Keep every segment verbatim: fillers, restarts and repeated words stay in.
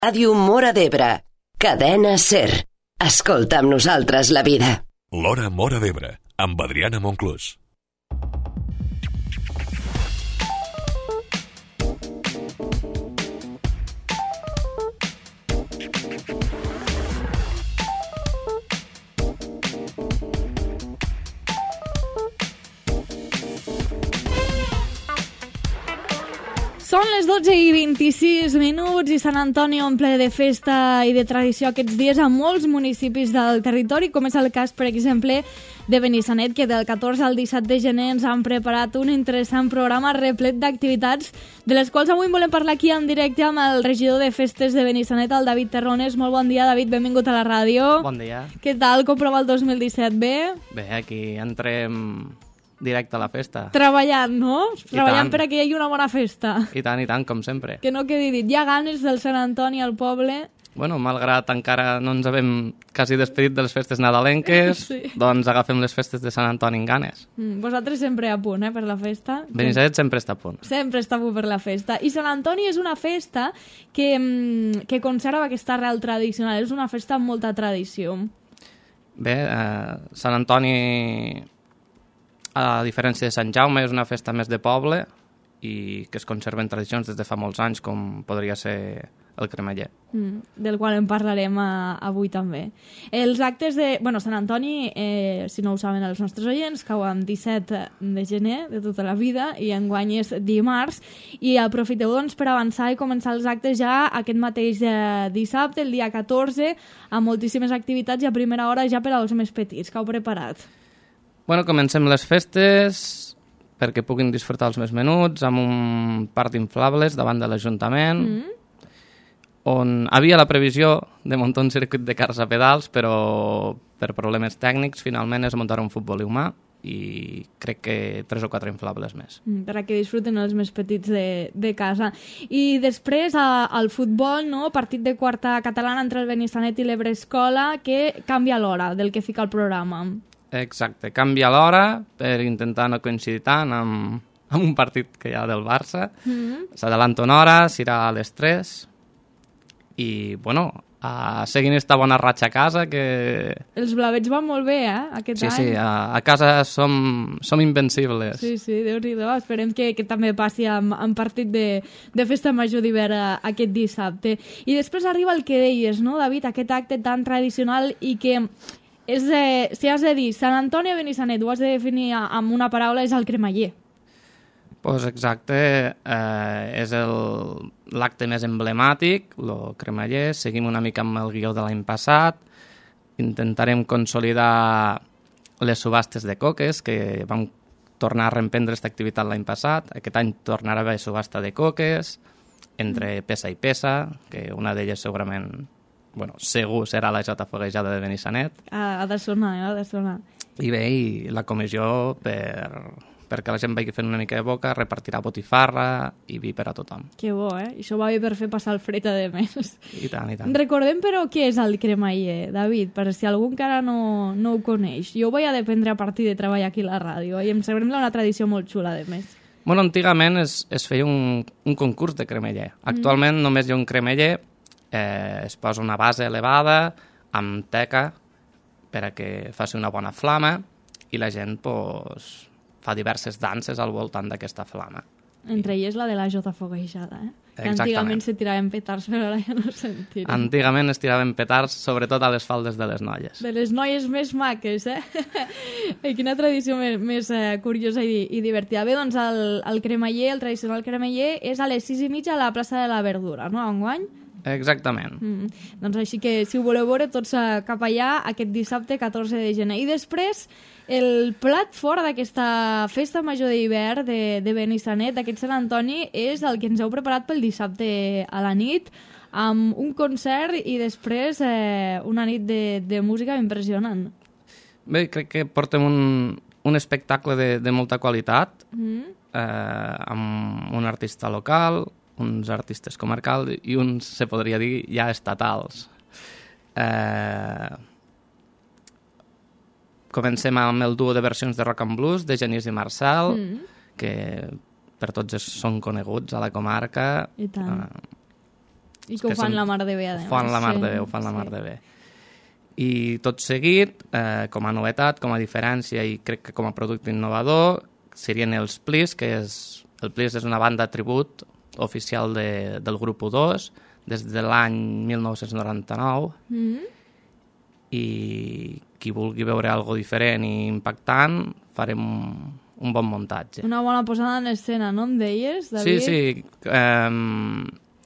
Ràdio Móra d'Ebre. Cadena SER. Escolta amb nosaltres la vida. L'Hora Móra d'Ebre, amb Adriana Monclús. Són les dotze i vint-i-sis minuts i Sant Antoni omple de festa i de tradició aquests dies a molts municipis del territori, com és el cas, per exemple, de Benissanet, que del catorze al disset de gener ens han preparat un interessant programa replet d'activitats, de les quals avui volem parlar aquí en directe amb el regidor de festes de Benissanet, el David Terrones. Molt bon dia, David, benvingut a la ràdio. Bon dia. Què tal? Com prova el dos mil disset? Bé? Bé, aquí entrem directe a la festa. Treballant, no? I Treballant tant. per a que hi hagi una bona festa. I tant, i tant, com sempre. Que no quedi dit. Hi ha ganes del Sant Antoni al poble? Bueno, malgrat encara no ens havem quasi despedit de les festes nadalenques, Sí. doncs agafem les festes de Sant Antoni en ganes. Mm, vosaltres sempre a punt, eh, per la festa. Benissanet sempre està a punt. Sempre està a punt per la festa. I Sant Antoni és una festa que, mm, que conserva aquesta arrel tradicional. És una festa amb molta tradició. Bé, eh, Sant Antoni, a diferència de Sant Jaume, és una festa més de poble i que es conserven tradicions des de fa molts anys, com podria ser el cremeller. Mm, del qual en parlarem a, avui també. Els actes de... Bueno, Sant Antoni, eh, si no ho saben els nostres oients, cau amb disset de gener de tota la vida i enguany és dimarts, i aprofiteu doncs per avançar i començar els actes ja aquest mateix eh, dissabte, el dia catorze, amb moltíssimes activitats i a primera hora ja per als més petits. Que heu preparat? Bueno, comencem les festes perquè puguin disfrutar els més menuts amb un parc d'inflables davant de l'Ajuntament, Mm. on havia la previsió de muntar un circuit de cars a pedals, però per problemes tècnics finalment es muntarà un futbol humà i crec que tres o quatre inflables més. Mm, per a que disfruten els més petits de, de casa. I després a, al futbol, no? Partit de quarta catalana entre el Benissanet i l'Ebre Escola, que canvia l'hora del que fica el programa. Exacte, canvia l'hora per intentar no coincidir tant amb, amb un partit que hi ha del Barça. Mm. S'adalanta una hora, serà a les tres i, bueno, a, seguint esta bona ratxa a casa que... Els blavets van molt bé, eh, aquest Sí, any. sí, a, a casa som, som invencibles. Sí, sí, Déu-n'hi-do. Esperem que, que també passi amb, amb partit de, de festa major d'hivern eh, aquest dissabte. I després arriba el que deies, no, David? Aquest acte tan tradicional i que... És de, si has de dir Sant Antoni o Benissanet, ho has de definir amb una paraula, és el cremeller. Pues exacte, eh, és el- l'acte més emblemàtic, el cremeller. Seguim una mica amb el guió de l'any passat. Intentarem consolidar les subhastes de coques, que vam tornar a reemprendre aquesta activitat l'any passat. Aquest any tornarà a haver subhasta de coques, entre peça i peça, que una d'elles segurament, bueno, segur serà la Jota Foguejada de Benissanet. Ha, ha de sonar, eh? ha de sonar. I bé, i la comissió, per, perquè la gent vagi fent una mica de boca, repartirà botifarra i vi per a tothom. Que bo, eh? I això va bé per fer passar el fred, a més. I tant, i tant. Recordem, però, què és el cremeller, David, per si algú encara no, no ho coneix. Jo ho vaig a dependre a partir de treballar aquí a la ràdio i em sembla una tradició molt xula, a més. Bueno, antigament es, es feia un, un concurs de cremeller. Actualment mm. només hi ha un cremeller, eh, es posa una base elevada amb teca per a que faci una bona flama i la gent pues, fa diverses danses al voltant d'aquesta flama. Entre elles la de la Jota Foguejada, eh? Que Exactament. antigament se tiraven petards, però ara ja no se'n tiren. Antigament es tiraven petards, sobretot a les faldes de les noies. De les noies més maques, eh? I quina tradició més, més eh, curiosa i, i divertida. Bé, doncs el, el cremeller, el tradicional cremeller, és a les sis i mitja a la plaça de la Verdura, no? Enguany? Exactament. Mm. Doncs així que, si ho voleu veure, tots eh, cap allà aquest dissabte catorze de gener. I després, el plat fort d'aquesta festa major d'hivern de, de Benissanet, d'aquest Sant Antoni, és el que ens heu preparat pel dissabte a la nit, amb un concert i després eh, una nit de, de música impressionant. Bé, crec que portem un, un espectacle de, de molta qualitat, Mm. eh, amb un artista local, uns artistes comarcals i uns, se podria dir, ja estatals. Eh, comencem amb el duo de versions de rock and blues de Genís i Marcel, Mm. que per tots són coneguts a la comarca. I tant. Eh, I que ho fan la mar de bé, a més. Ho fan la mar de bé, ho fan la mar de bé. I tot seguit, eh, com a novetat, com a diferència i crec que com a producte innovador, serien els Please, que és, el Please és una banda tribut oficial de, del grup U dos des de l'any mil nou-cents noranta-nou. Mm-hmm. I qui vulgui veure algo diferent i impactant, farem un bon muntatge. Una bona posada en escena, no em deies, David? Sí, sí. Um,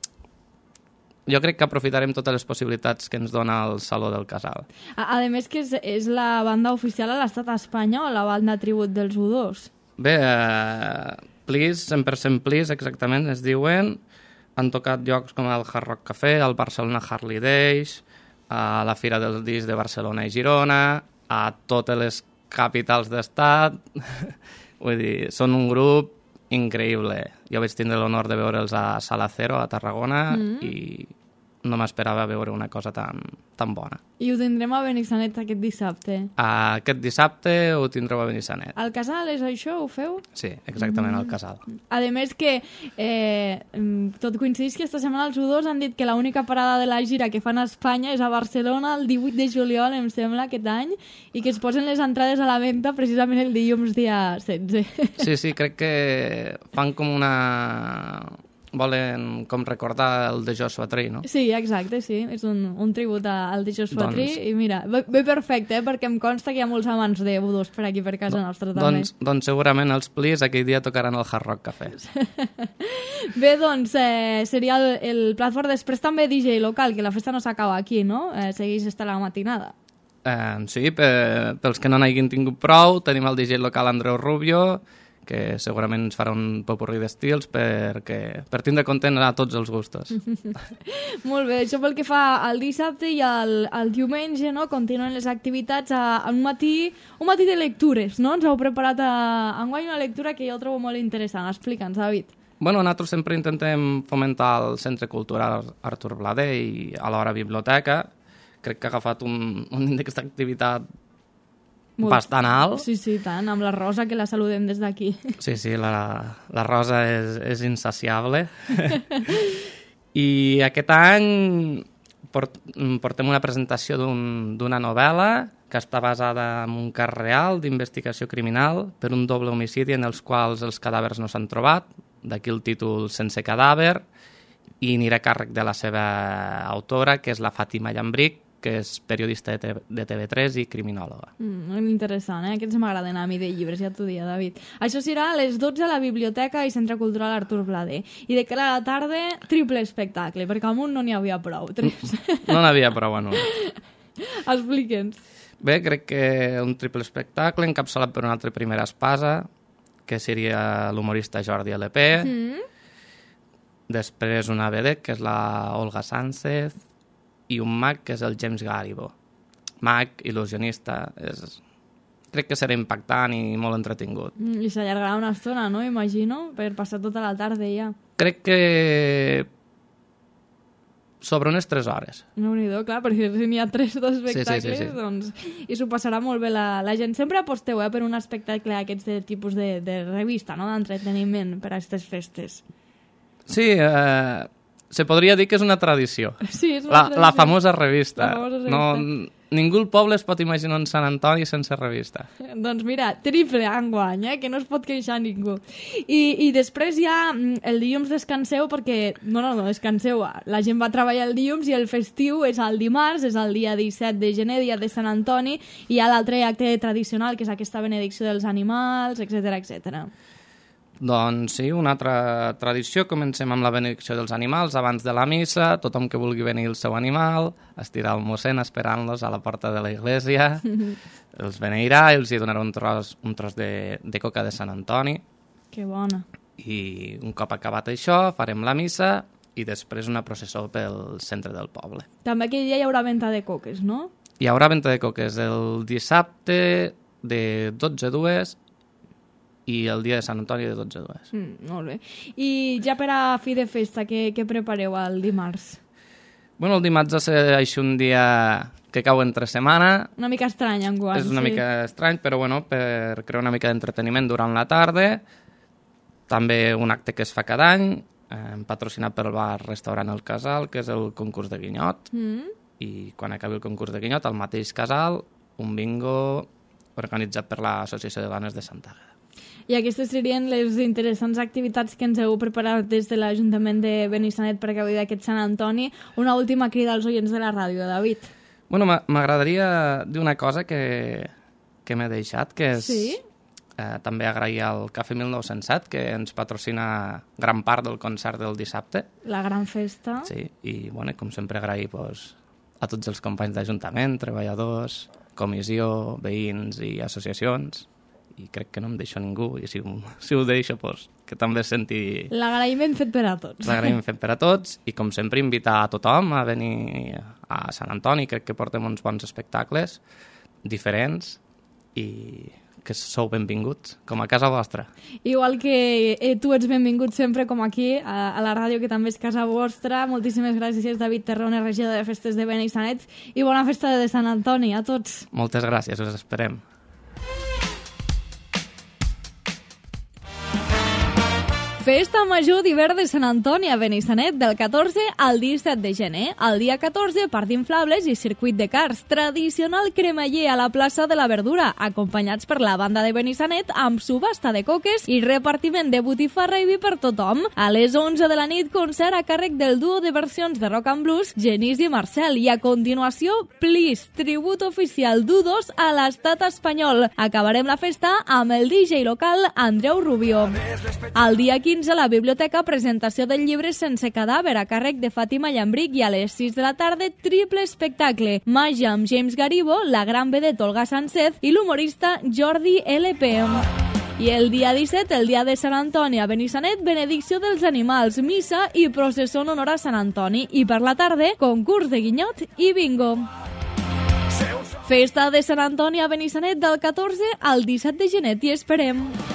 jo crec que aprofitarem totes les possibilitats que ens dona el Saló del Casal. A, a més que és, és la banda oficial a l'estat espanyol, la banda tribut dels U dos. Bé, uh, Please, cent per cent Please, exactament, es diuen. Han tocat llocs com el Hard Rock Café, el Barcelona Harley Days, a la Fira del Disc de Barcelona i Girona, a totes les capitals d'estat. Vull dir, són un grup increïble. Jo vaig tindre l'honor de veure'ls a Sala Cero, a Tarragona, mm. i no m'esperava veure una cosa tan, tan bona. I ho tindrem a Benissanet aquest dissabte? Aquest dissabte ho tindreu a Benissanet. Al Casal, és això? Ho feu? Sí, exactament, mm. al Casal. A més que eh, tot coincideix que esta setmana els U dos han dit que l'única parada de la gira que fan a Espanya és a Barcelona el divuit de juliol, em sembla, aquest any, i que es posen les entrades a la venda precisament el dilluns dia setze. Sí, sí, crec que fan com una... volen com recordar el de Joshua Tree, no? Sí, exacte, sí. És un, un tribut al de Joshua doncs... Tree i mira, ve perfecte, eh? Perquè em consta que hi ha molts amants de U dos per aquí, per casa nostra també. Doncs, doncs segurament els Please aquell dia tocaran el Hard Rock Café. Bé, doncs eh, seria el, el plat fort. Després també D J local, que la festa no s'acaba aquí, no? Eh, segueix estar la matinada. Eh, sí, per, pels que no n'hagin tingut prou, tenim el D J local Andreu Rubio, que segurament ens farà un popurrí d'estils perquè, per tindre content a tots els gustos. Molt bé, això pel que fa al dissabte i al, al diumenge, no? Continuen les activitats a, a un matí un matí de lectures, no? Ens heu preparat a, a enguany una lectura que jo trobo molt interessant. Explica'ns, David. Bueno, nosaltres sempre intentem fomentar el Centre Cultural Artur Bladé i alhora biblioteca. Crec que ha agafat un, un índex d'activitat molt, bastant alt. Sí, sí, tant, amb la Rosa, que la saludem des d'aquí. Sí, sí, la, la Rosa és, és insaciable. I aquest any port, portem una presentació d'una un, novel·la que està basada en un cas real d'investigació criminal per un doble homicidi en els quals els cadàvers no s'han trobat, d'aquí el títol Sense cadàver, i anirà a càrrec de la seva autora, que és la Fàtima Llambric, que és periodista de T V tres i criminòloga. Mm, interessant, eh? Aquests m'agraden a mi de llibres, ja t'ho dia, David. Això serà a les dotze a la Biblioteca i Centre Cultural Artur Bladé. I de cara a la tarda, triple espectacle, perquè amunt no n'hi havia prou. Tres. No n'havia prou en un. Explica'ns. Bé, crec que un triple espectacle encapçalat per una altra primera espasa, que seria l'humorista Jordi L P. Mm. Després una vedet, que és la Olga Sánchez, i un mag, que és el James Garibo. Mag, il·lusionista, és... crec que serà impactant i molt entretingut. Mm, I s'allargarà una estona, no? Imagino, per passar tota la tarda ja. Crec que sobre unes tres hores. No-n'hi-do, clar, perquè si n'hi ha tres d'espectacles, sí, sí, sí, sí. doncs... I s'ho passarà molt bé la, la gent. Sempre aposteu, eh, per un espectacle aquests de tipus de, de revista, no?, d'entreteniment per a aquestes festes. Sí, eh... se podria dir que és una tradició. Sí, és una la, tradició. La famosa revista. La famosa revista. No, ningú al poble es pot imaginar un Sant Antoni sense revista. Doncs mira, triple enguany, eh? Que no es pot queixar ningú. I, i després ja el dilluns descanseu perquè... No, no, no, descanseu. La gent va treballar el dilluns i el festiu és el dimarts, és el dia disset de gener, dia de Sant Antoni, i hi ha l'altre acte tradicional, que és aquesta benedicció dels animals, etcètera, etcètera. Doncs sí, una altra tradició. Comencem amb la benedicció dels animals abans de la missa. Tothom que vulgui venir el seu animal estirà el mossèn esperant-los a la porta de la iglesia. Els beneirà i els hi donarà un tros, un tros de, de coca de Sant Antoni. Que bona. I un cop acabat això farem la missa i després una processó pel centre del poble. També aquell dia hi haurà venta de coques, no? Hi haurà venta de coques el dissabte de dotze a dues i el dia de Sant Antoni de dotze a dues. Mm, molt bé. I ja per a fi de festa, què, què prepareu el dimarts? Bueno, el dimarts ha de ser així un dia que cau entre setmana. Una mica estrany, enguany. És una sí. mica estrany, però bueno, per crear una mica d'entreteniment durant la tarda. També un acte que es fa cada any, eh, patrocinat pel bar Restaurant El Casal, que és el concurs de guinyot, Mm. i quan acabi el concurs de guinyot, al mateix casal, un bingo organitzat per l'Associació de Dones de Santa Àgueda. I aquestes serien les interessants activitats que ens heu preparat des de l'Ajuntament de Benissanet per gaudir d'aquest Sant Antoni. Una última crida als oients de la ràdio, David. Bueno, m'agradaria dir una cosa que, que m'he deixat, que és Sí? eh, també agrair al Cafè mil nou-cents set, que ens patrocina gran part del concert del dissabte. La gran festa. Sí, i bueno, com sempre agrair pues, a tots els companys d'Ajuntament, treballadors, comissió, veïns i associacions, i crec que no em deixo ningú, i si, si ho deixo, pues, que també senti L'agraïment fet per a tots. l'agraïment fet per a tots, i com sempre invitar a tothom a venir a Sant Antoni. Crec que portem uns bons espectacles diferents i que sou benvinguts, com a casa vostra. Igual que eh, tu ets benvingut sempre com aquí, a, a la ràdio, que també és casa vostra. Moltíssimes gràcies, David Terrone, regidor de Festes de Benissanet, i bona festa de Sant Antoni a tots. Moltes gràcies, us esperem. Festa Major d'hivern de Sant Antoni a Benissanet del catorze al disset de gener. El dia catorze, part d'inflables i circuit de cars. Tradicional cremeller a la plaça de la Verdura, acompanyats per la banda de Benissanet amb subhasta de coques i repartiment de botifarra i vi per tothom. A les onze de la nit, concert a càrrec del duo de versions de rock and blues Genís i Marcel. I a continuació, Please, tribut oficial d'U dos a l'estat espanyol. Acabarem la festa amb el D J local Andreu Rubio. El dia quinze, a la biblioteca, presentació del llibre Sense cadàver a càrrec de Fàtima Llambric, i a les sis de la tarda, triple espectacle. Màgia amb James Garibo, la gran vedeta Olga Sánchez i l'humorista Jordi L P. I el dia disset, el dia de Sant Antoni a Benissanet, benedicció dels animals, missa i processó en honor a Sant Antoni. I per la tarda, concurs de guinyot i bingo. Festa de Sant Antoni a Benissanet del catorze al disset de gener. T'hi esperem.